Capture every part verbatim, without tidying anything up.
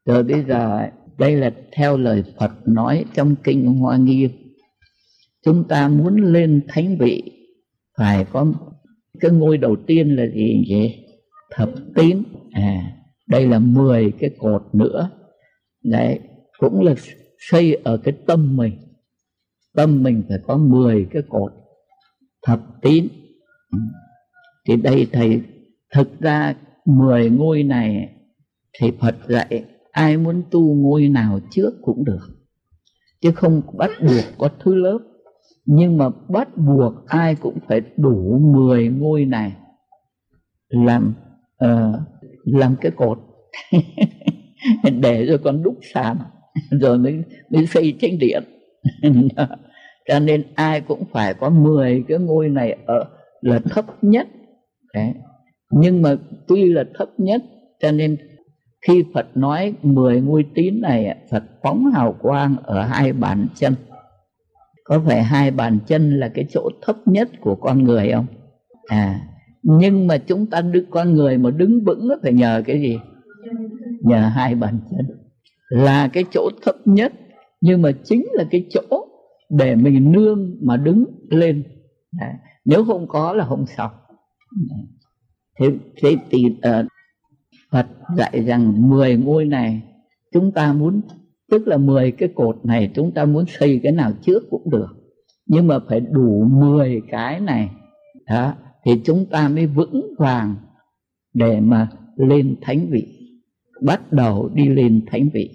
Rồi bây giờ đây là theo lời Phật nói trong kinh Hoa Nghiêm. Chúng ta muốn lên thánh vị phải có cái ngôi đầu tiên là gì vậy? Thập tín. À, đây là mười cái cột nữa. Đấy, cũng là xây ở cái tâm mình. Tâm mình phải có mười cái cột thập tín. Thì đây thầy, thực ra mười ngôi này thì Phật dạy ai muốn tu ngôi nào trước cũng được, chứ không bắt buộc có thứ lớp. Nhưng mà bắt buộc ai cũng phải đủ mười ngôi này làm uh, làm cái cột để rồi còn đúc sàn rồi mới, mới xây chánh điện. Cho nên ai cũng phải có mười cái ngôi này ở là thấp nhất. Đấy. Nhưng mà tuy là thấp nhất, cho nên khi Phật nói mười ngôi tín này, Phật phóng hào quang ở hai bàn chân. Có phải hai bàn chân là cái chỗ thấp nhất của con người không? À, nhưng mà chúng ta đứng, con người mà đứng vững phải nhờ cái gì? Nhờ hai bàn chân. Là cái chỗ thấp nhất, nhưng mà chính là cái chỗ để mình nương mà đứng lên. Đấy. Nếu không có là không xong. Thế, thế thì uh, Phật dạy rằng mười ngôi này chúng ta muốn, tức là mười cái cột này chúng ta muốn xây cái nào trước cũng được, nhưng mà phải đủ mười cái này đó, thì chúng ta mới vững vàng để mà lên thánh vị, bắt đầu đi lên thánh vị.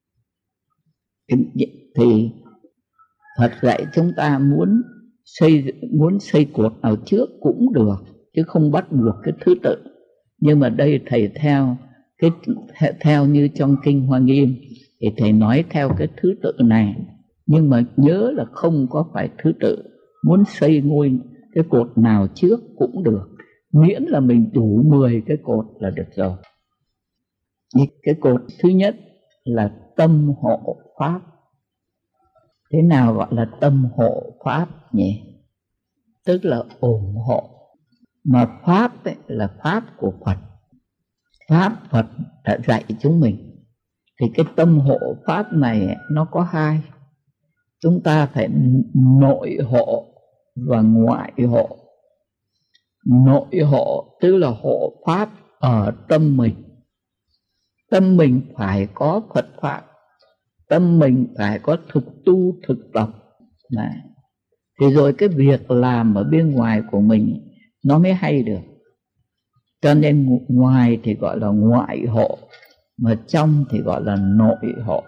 Thì Phật dạy chúng ta muốn xây muốn xây cột nào trước cũng được, chứ không bắt buộc cái thứ tự. Nhưng mà đây thầy theo cái theo như trong kinh Hoa Nghiêm thì thầy nói theo cái thứ tự này, nhưng mà nhớ là không có phải thứ tự. Muốn xây ngôi cái cột nào trước cũng được, miễn là mình đủ mười cái cột là được rồi. Cái cột thứ nhất là tâm hộ pháp. Thế nào gọi là tâm hộ pháp nhỉ? Tức là ủng hộ. Mà pháp ấy là pháp của Phật. Pháp Phật đã dạy chúng mình. Thì cái tâm hộ pháp này nó có hai. Chúng ta phải nội hộ và ngoại hộ. Nội hộ tức là hộ pháp ở tâm mình. Tâm mình phải có Phật pháp, tâm mình phải có thực tu thực tập này. Thì rồi cái việc làm ở bên ngoài của mình nó mới hay được. Cho nên ngoài thì gọi là ngoại hộ, mà trong thì gọi là nội hộ.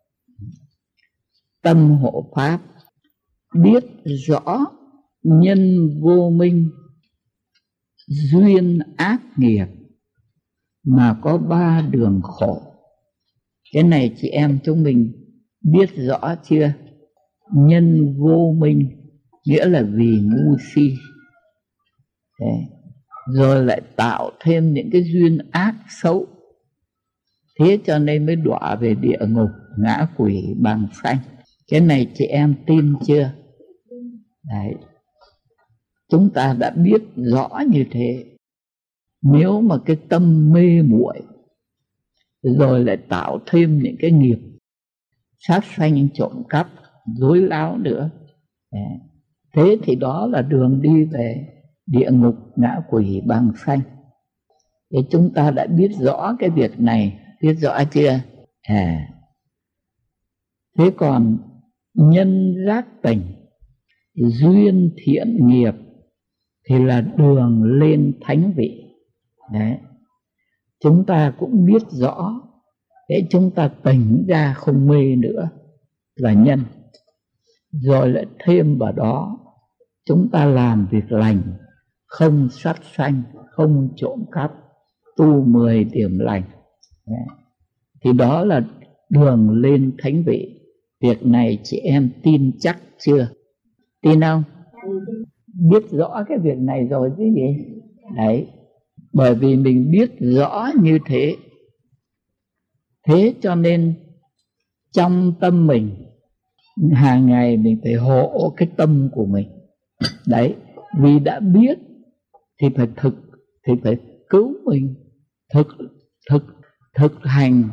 Tâm hộ pháp biết rõ nhân vô minh, duyên ác nghiệp mà có ba đường khổ. Cái này chị em chúng mình biết rõ chưa? Nhân vô minh nghĩa là vì ngu si. Đấy. Rồi lại tạo thêm những cái duyên ác xấu. Thế cho nên mới đọa về địa ngục, ngã quỷ bằng xanh. Cái này chị em tin chưa? Đấy. Chúng ta đã biết rõ như thế. Nếu mà cái tâm mê muội rồi lại tạo thêm những cái nghiệp sát sanh, trộm cắp, dối láo nữa, thế thì đó là đường đi về địa ngục, ngã quỷ bằng xanh. Thì chúng ta đã biết rõ cái việc này, biết rõ chưa? À, thế còn nhân giác tỉnh, duyên thiện nghiệp thì là đường lên thánh vị. Đấy. Chúng ta cũng biết rõ, để chúng ta tỉnh ra không mê nữa là nhân. Rồi lại thêm vào đó chúng ta làm việc lành, không sát sanh, không trộm cắp, tu mười điểm lành. Đấy. Thì đó là đường lên thánh vị. Việc này chị em tin chắc chưa? Tin không? Biết rõ cái việc này rồi chứ gì? Đấy. Bởi vì mình biết rõ như thế, thế cho nên trong tâm mình hàng ngày mình phải hộ cái tâm của mình. Đấy, vì đã biết thì phải thực, thì phải cứu mình, thực thực thực hành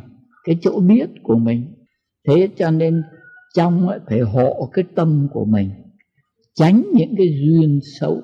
cái chỗ biết của mình. Thế cho nên trong ấy phải hộ cái tâm của mình, tránh những cái duyên xấu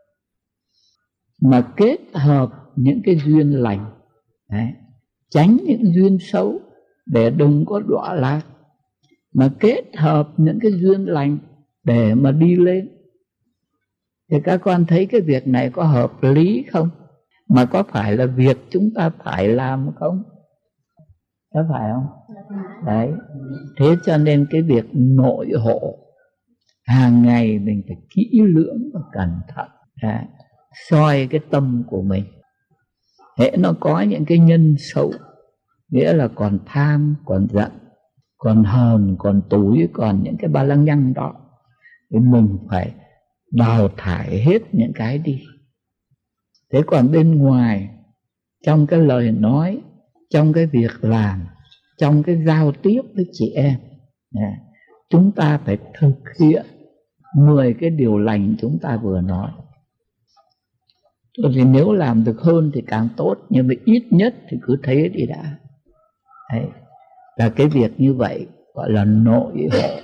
mà kết hợp những cái duyên lành. Đấy. Tránh những duyên xấu để đừng có đọa lạc, mà kết hợp những cái duyên lành để mà đi lên. Thì các con thấy cái việc này có hợp lý không? Mà có phải là việc chúng ta phải làm không? Có phải không? Đấy. Thế cho nên cái việc nội hộ hàng ngày mình phải kỹ lưỡng và cẩn thận. Đấy. Soi cái tâm của mình. Hễ nó có những cái nhân xấu, nghĩa là còn tham, còn giận, còn hờn, còn tủi, còn những cái ba lăng nhăng đó, thì mình phải đào thải hết những cái đi. Thế còn bên ngoài, trong cái lời nói, trong cái việc làm, trong cái giao tiếp với chị em, chúng ta phải thực hiện mười cái điều lành chúng ta vừa nói. Thì nếu làm được hơn thì càng tốt, nhưng mà ít nhất thì cứ thế đi đã. Đấy. Là cái việc như vậy gọi là nội hộ,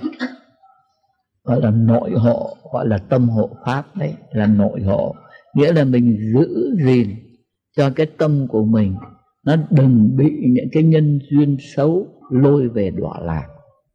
gọi là nội hộ, gọi là tâm hộ pháp. Đấy là nội hộ, nghĩa là mình giữ gìn cho cái tâm của mình nó đừng bị những cái nhân duyên xấu lôi về đọa lạc,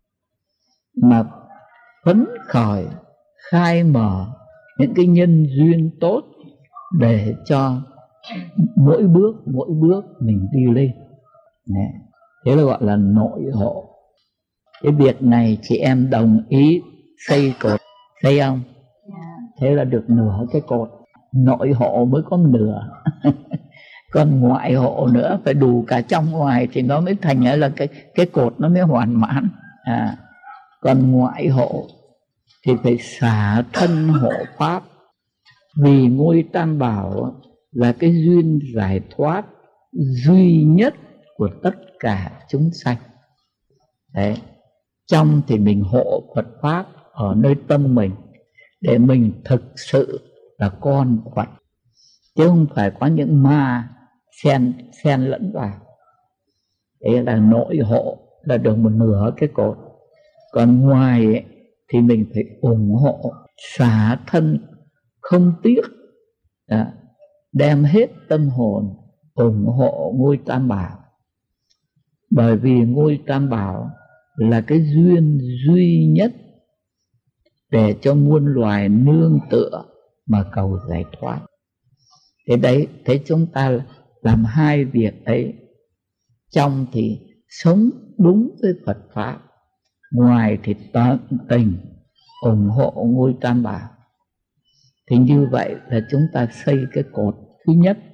mà phấn khởi khai mở những cái nhân duyên tốt để cho mỗi bước mỗi bước mình đi lên. Đấy. Thế là gọi là nội hộ. Cái việc này chị em đồng ý xây cột, xây không? Thế là được nửa cái cột. Nội hộ mới có nửa. Còn ngoại hộ nữa phải đủ cả trong ngoài thì nó mới thành là cái, cái cột nó mới hoàn mãn. À, còn ngoại hộ thì phải xả thân hộ pháp. Vì ngôi Tam Bảo là cái duyên giải thoát duy nhất của tất cả chúng sanh. Đấy. Trong thì mình hộ Phật Pháp ở nơi tâm mình, để mình thực sự là con Phật, chứ không phải có những ma xen, xen lẫn vào. Đấy là nội hộ, là được một nửa cái cột. Còn ngoài ấy, thì mình phải ủng hộ, xả thân không tiếc, à, đem hết tâm hồn ủng hộ ngôi Tam Bảo. Bởi vì ngôi Tam Bảo là cái duyên duy nhất để cho muôn loài nương tựa mà cầu giải thoát. Thế đấy, thế chúng ta làm hai việc ấy. Trong thì sống đúng với Phật Pháp, ngoài thì tận tình ủng hộ ngôi Tam Bảo. Thì như vậy là chúng ta xây cái cột thứ nhất